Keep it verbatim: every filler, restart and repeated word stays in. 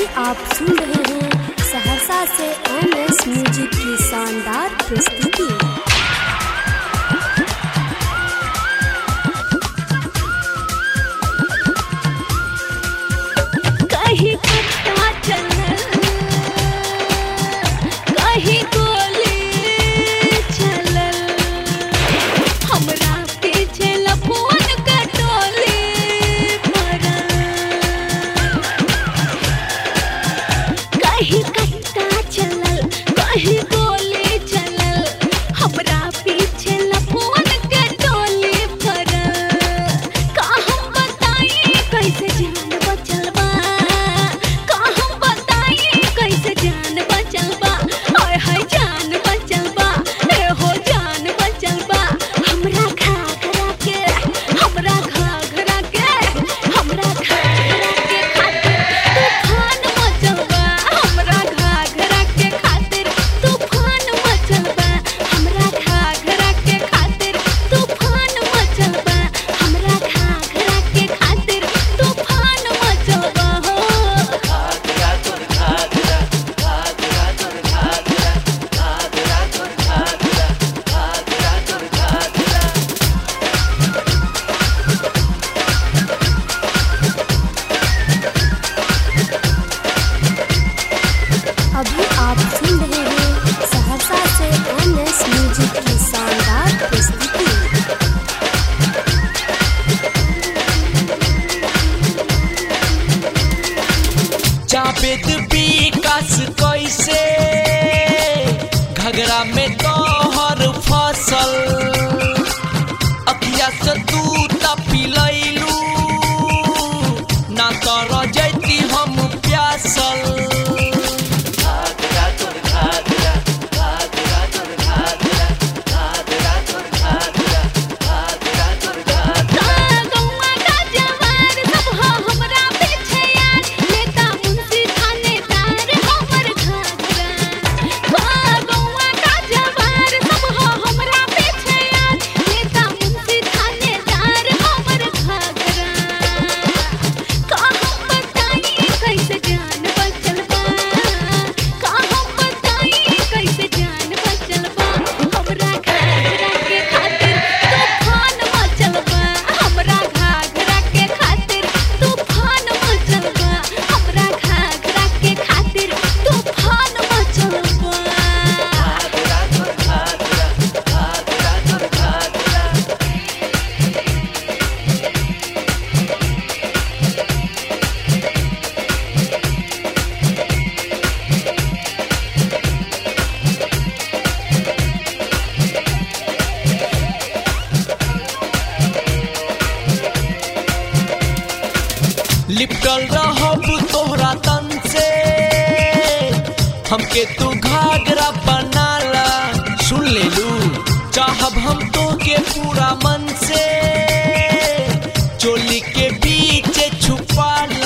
अभी आप सुन रहे हैं सहरसा से एम एस म्यूजिक की शानदार प्रस्तुति। कहीं कट्टा चलल, कहीं गोली चलल, हमरा पीछे लफुअन के टोली पड़ल। कहीं कट्टा चलल, कहीं गोली चलल, हमरा पीछे लफुअन के टोली पड़ल। का हम बताई कैसे जान बचल बा, का हम बताई कैसे जान बचल बा, हाय हाय जान बचल बा, ए हो जान बचल बा। हमरा घाघरा के, हमरा घाघरा के, हमरा घाघरा के खातिर तूफान मचल बा, हमरा घाघरा के खातिर तूफान मचल बा, हमरा घाघरा के खातिर तूफान मचल बा, हमरा घाघरा के खातिर तूफान मचल बा हो। अभी आप सुन रहे हैं सहरसा से एम एस म्यूजिक की शानदार प्रस्तुति। जावेद विकास कैसे घगरा में तोहर फसल, अखिया से तू पिलैलू ना तर जैती हम प्यासल। गौवा का जवार सब हो हमरा पीछे यार, नेता मुंशी थानेदार हमर घाघरा। गौवा का जवार सब हो हमरा पीछे यार, नेता मुंशी थानेदार हमर घाघरा। का हम बताई कैसे जान बचल बा, का हम बताई कैसे जान बचल बा, हमरा घाघरा के खातिर तूफान मचल बा, हमरा घाघरा के खातिर तूफान मचल बा, हमरा घाघरा के खातिर तूफान मचल बा। लिपटल रहब तोहरा तन से, हमके तू घाघरा बनाला। सुन लेलू चाहब हम तोके पूरा मन से, चोली के बीच छुपाला।